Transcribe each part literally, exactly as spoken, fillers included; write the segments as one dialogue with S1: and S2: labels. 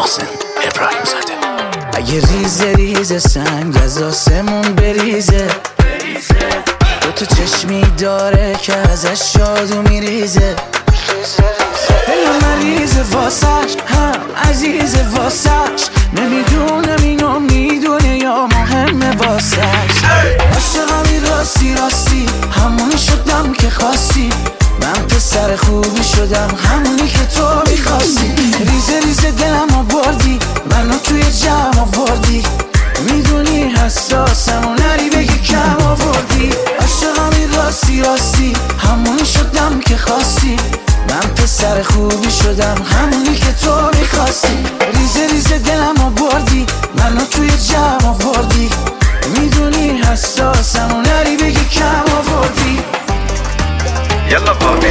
S1: محسن ابراهیم زاده.
S2: اگه ریزه ریزه سنگ از آسمون بریزه، دو تا چشمی داره که ازش جادو میریزه، دل مریضه واسش هم عزیزه واسش، نمیدونم اینو میدونه یا مهمه واسش. عاشقمی راستی راستی همونی شدم که خواستی، من پسر خوبی شدم همونی که تو میخواستی. ریزه ریزه دلم آوردی منو توی جمع آوردی، میدونی حساسم و نری بگی کم آوردی. عاشقمی راستی راستی همونی شدم که خواستی، من پسر خوبی شدم همونی که تو میخواستی. ریزه ریزه دلم آوردی منو توی جمع آوردی، میدونی حساسم و نری بگی کم آوردی.
S3: یلا بابی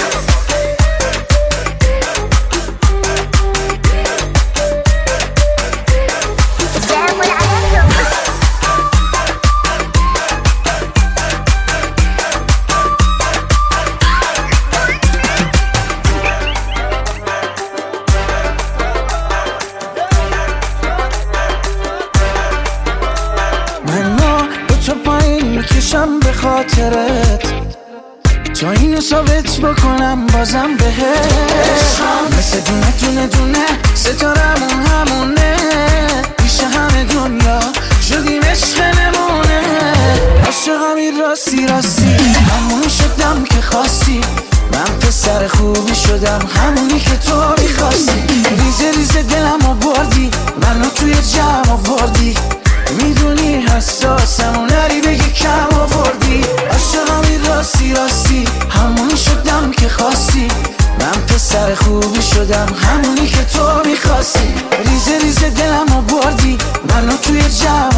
S2: منو با تو پایین میکشم به خاطرت، تا اینو ثابت بکنم بازم بهت. مثل دونه دونه دونه ستارمون همونه، پیش همه دنیا شدیم عشق نمونه. عاشقمی راستی راستی همونی شدم که خواستی، من پسر خوبی شدم همونی که تو میخواستی. ریزه ریزه دلم آوردی منو توی جمع آوردی، میدونی حساسم و نری بگی کم آوردی. عاشقمی راستی راستی همونی شدم که خواستی، من پسر خوبی شدم همونی که تو میخواستی. ریزه ریزه دلم آوردی منو توی جمع